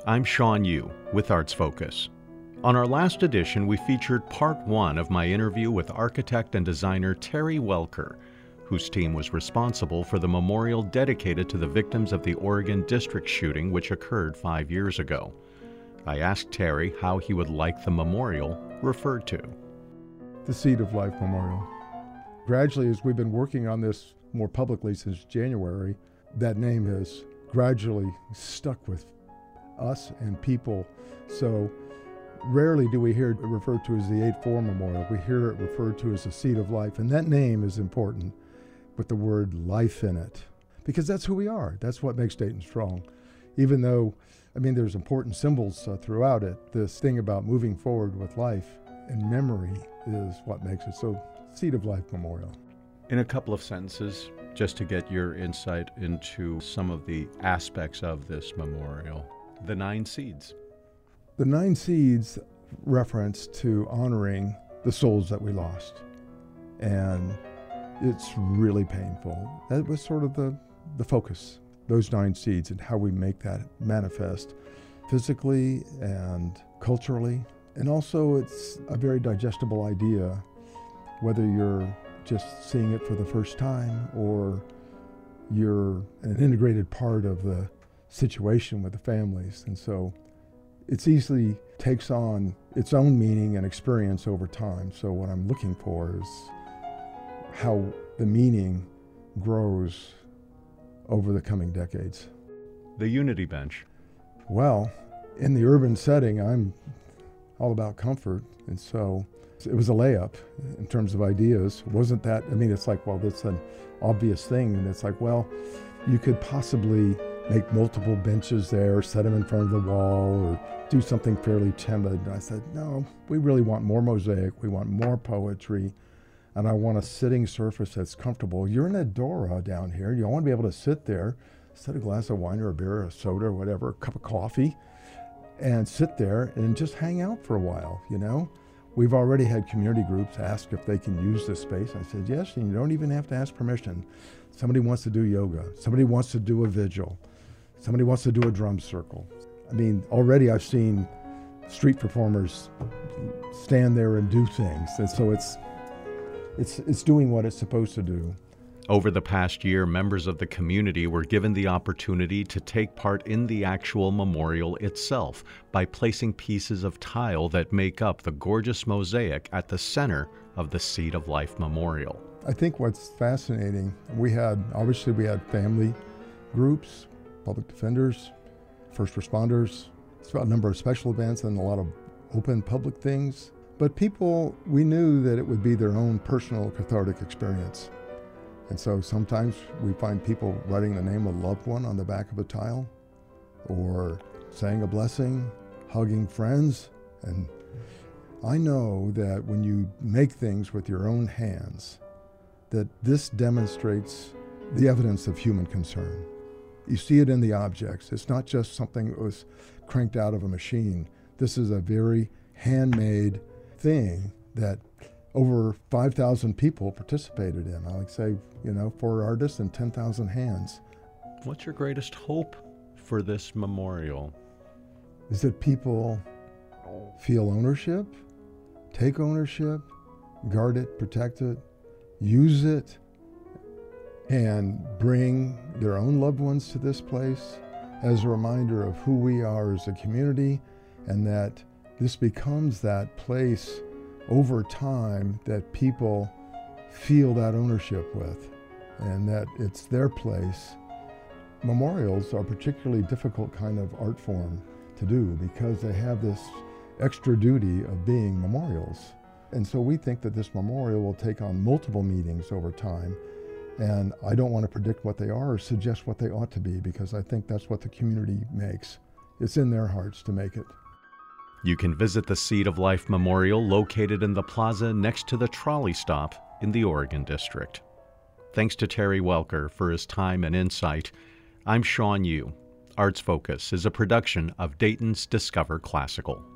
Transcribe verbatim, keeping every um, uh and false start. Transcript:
I'm Sean Yu with Arts Focus. On our last edition, we featured part one of my interview with architect and designer Terry Welker, whose team was responsible for the memorial dedicated to the victims of the Oregon District shooting, which occurred five years ago. I asked Terry how he would like the memorial referred to. The Seed of Life Memorial. Gradually, as we've been working on this more publicly since January, that name has gradually stuck with us and people. So rarely do we hear it referred to as the eight four Memorial. We hear it referred to as the Seed of Life, and that name is important with the word life in it, because that's who we are. That's what makes Dayton strong. Even though, I mean, there's important symbols uh, throughout it, this thing about moving forward with life and memory is what makes it. So, Seed of Life Memorial. In a couple of sentences, just to get your insight into some of the aspects of this memorial. The nine seeds. The nine seeds reference to honoring the souls that we lost. And it's really painful. That was sort of the, the focus, those nine seeds, and how we make that manifest physically and culturally. And also it's a very digestible idea, whether you're just seeing it for the first time or you're an integrated part of the situation with the families. And so it's easily takes on its own meaning and experience over time. So what I'm looking for is how the meaning grows over the coming decades. The Unity Bench. Well, in the urban setting, I'm all about comfort. And so it was a layup in terms of ideas. It wasn't that, I mean, it's like, well, that's an obvious thing. And it's like, well, you could possibly make multiple benches there, set them in front of the wall, or do something fairly timid. And I said, no, we really want more mosaic. We want more poetry. And I want a sitting surface that's comfortable. You're in Adora down here. You want to be able to sit there, set a glass of wine or a beer or a soda or whatever, a cup of coffee, and sit there and just hang out for a while, you know? We've already had community groups ask if they can use this space. I said, yes, and you don't even have to ask permission. Somebody wants to do yoga. Somebody wants to do a vigil. Somebody wants to do a drum circle. I mean, already I've seen street performers stand there and do things. And so it's, it's, it's doing what it's supposed to do. Over the past year, members of the community were given the opportunity to take part in the actual memorial itself by placing pieces of tile that make up the gorgeous mosaic at the center of the Seed of Life Memorial. I think what's fascinating, we had, obviously we had family groups, public defenders, first responders, a number of special events and a lot of open public things. But people, we knew that it would be their own personal cathartic experience. And so sometimes we find people writing the name of a loved one on the back of a tile, or saying a blessing, hugging friends. And I know that when you make things with your own hands, that this demonstrates the evidence of human concern. You see it in the objects. It's not just something that was cranked out of a machine. This is a very handmade thing that over five thousand people participated in. I like to say, you know, four artists and ten thousand hands. What's your greatest hope for this memorial? Is that people feel ownership, take ownership, guard it, protect it, use it, and bring their own loved ones to this place as a reminder of who we are as a community, and that this becomes that place over time that people feel that ownership with, and that it's their place. Memorials are a particularly difficult kind of art form to do because they have this extra duty of being memorials. And so we think that this memorial will take on multiple meanings over time. And I don't want to predict what they are or suggest what they ought to be, because I think that's what the community makes. It's in their hearts to make it. You can visit the Seed of Life Memorial located in the plaza next to the trolley stop in the Oregon District. Thanks to Terry Welker for his time and insight. I'm Sean Yu. Arts Focus is a production of Dayton's Discover Classical.